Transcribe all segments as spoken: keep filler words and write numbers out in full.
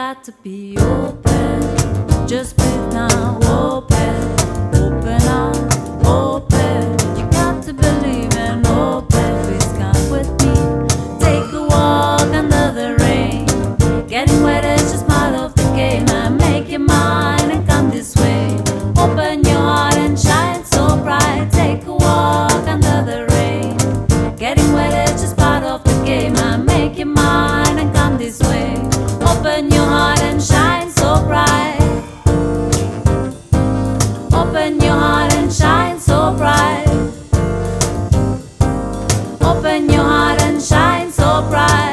got to be open. Just breathe now, open. Open up, open. You got to believe in open. Please come with me. Take a walk under the rain. Getting wet is just part of the game. And make your mind and come this way. Open your heart and shine so bright. Take a walk under the rain. Getting wet is just part of the game. And make your mind and come this way. Open your heart and shine so bright. Open your heart and shine so bright. Open your heart and shine so bright.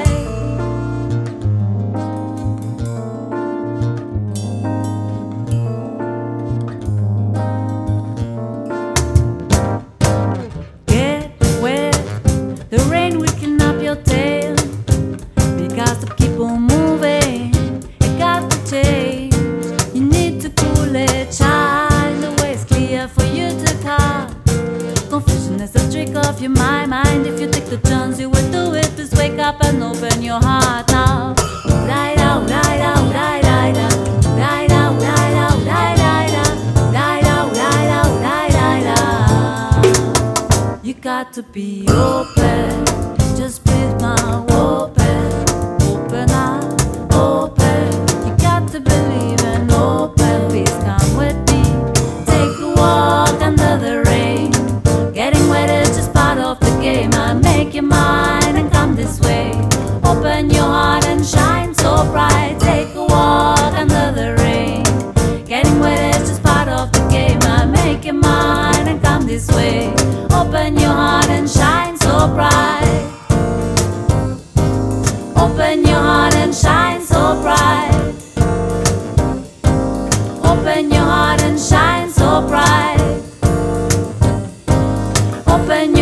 Get wet, the rain will clean up your tail. Because to keep on moving, it got to change. You need to cool it, child. The way is clear for you to cut. Confusion is a trick of your mind. Mind if you take the chance, you will do it. Just wake up and open your heart now. Right out, right out, right out, right out, right out, right out, right out, right out, right out. You got to be open. Just breathe now, open. Open up, open. You got to believe in open. Please come with me. Take a walk under the rain. Getting wet is just part of the game. And make your mind and come this way. Open your heart and shine so bright. Take a walk under the rain. Getting wet is just part of the game. And make your mind and come this way. Open your heart and shine so bright. Open your heart and shine so bright. Open your heart and shine so bright. Open